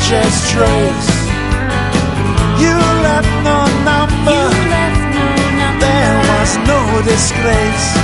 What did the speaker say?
precious trace. You left no number, there was no disgrace.